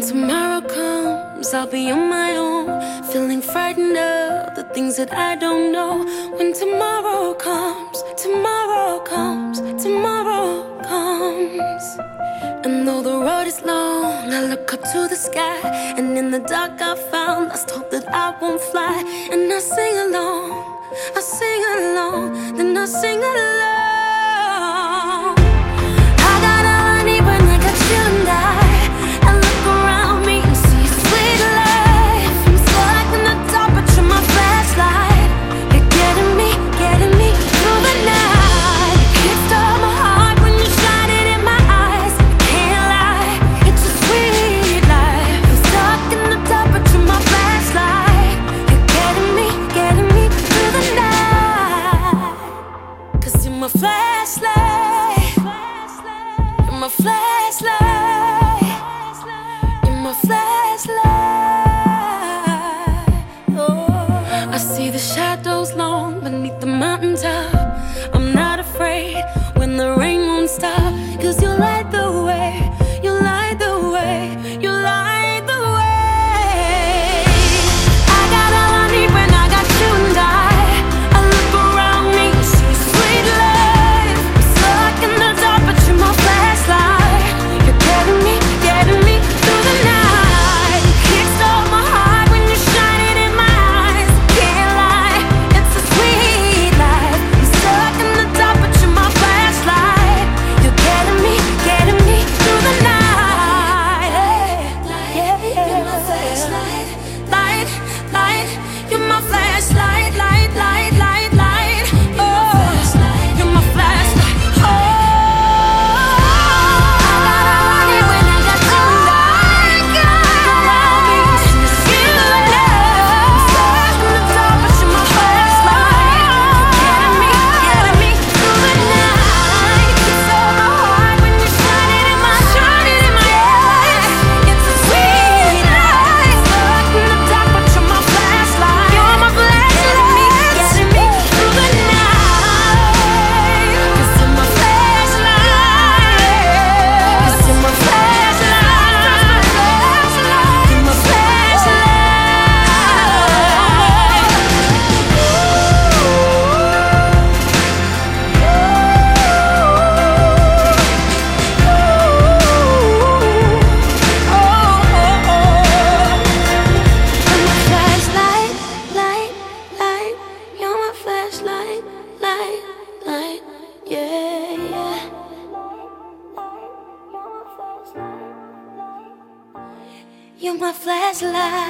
tomorrow comes, I'll be on my own, feeling frightened of the things that I don't know. When tomorrow comes, tomorrow comes, tomorrow comes. And though the road is long, I look up to the sky, and in the dark I found lost hope that I won't fly. And I sing along, I sing along, then I sing along. I got all I need when I got you and I look around me and see a sweet life. I'm stuck in the dark, but you're my flashlight. You're getting me through the night. It stole my heart when you shine it in my eyes. Can't lie, it's a sweet life. I'm stuck in the dark, but you're my flashlight. You're getting me through the night. 'Cause you're my flashlight. You're my flashlight. You're my flashlight. Oh, I see the shadows long beneath the mountaintop. I'm not afraid when the rain won't stop. 'Cause you light the way, you light the way, you light the way. I got all I need when I got you and I look around me and see a sweet life. I'm stuck in the dark, but you're my flashlight. You're getting me through the night. It stole my heart when you shine it in my eyes. Can't lie, it's a sweet life. I'm stuck in the dark, but you're my flashlight. You're getting me through the night. Yeah, yeah. You're my flashlight, light, light. You're my flashlight, light, light, light, light. Oh, you're my flashlight. Oh, I got all I need when I got you and you're my flashlight.